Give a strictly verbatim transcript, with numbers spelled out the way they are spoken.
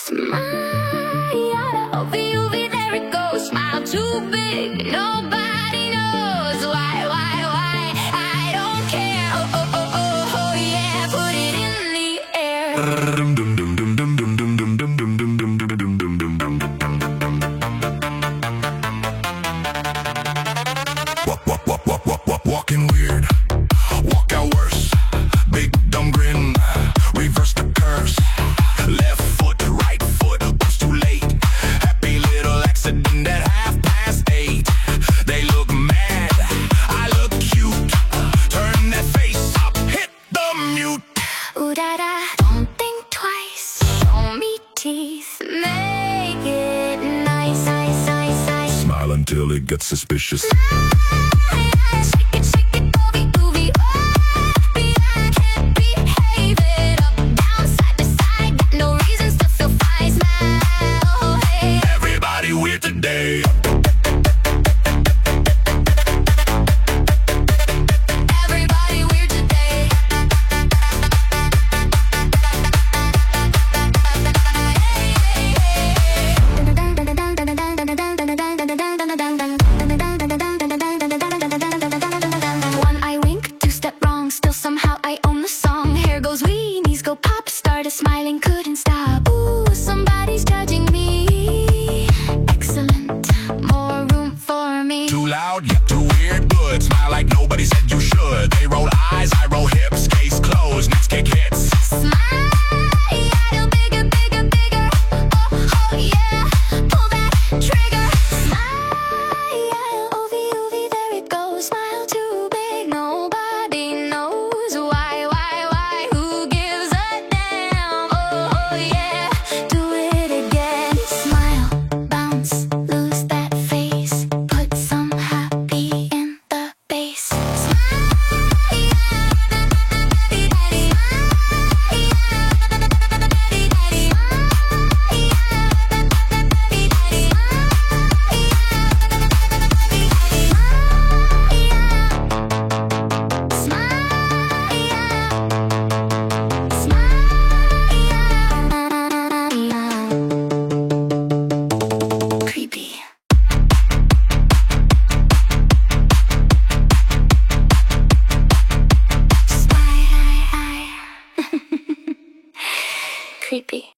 Smile, O V U V, there it goes. Smile too big, nobody knows why, why, why. I don't care. Oh, oh, oh, oh, oh, yeah, put it in the air. Walk, walk, walk, walk, walk, walk, walking weird. Walk out worse. Big dumb grin. Reverse the curves. Left foot, right foot. Oops, too late. Happy little accident at half past eight. They look mad. I look cute. Turn that face up. Hit the mute. Ooh da da, don't think twice. Show me teeth. Make it nice, nice, nice, nice. Smile until it gets suspicious. Smile.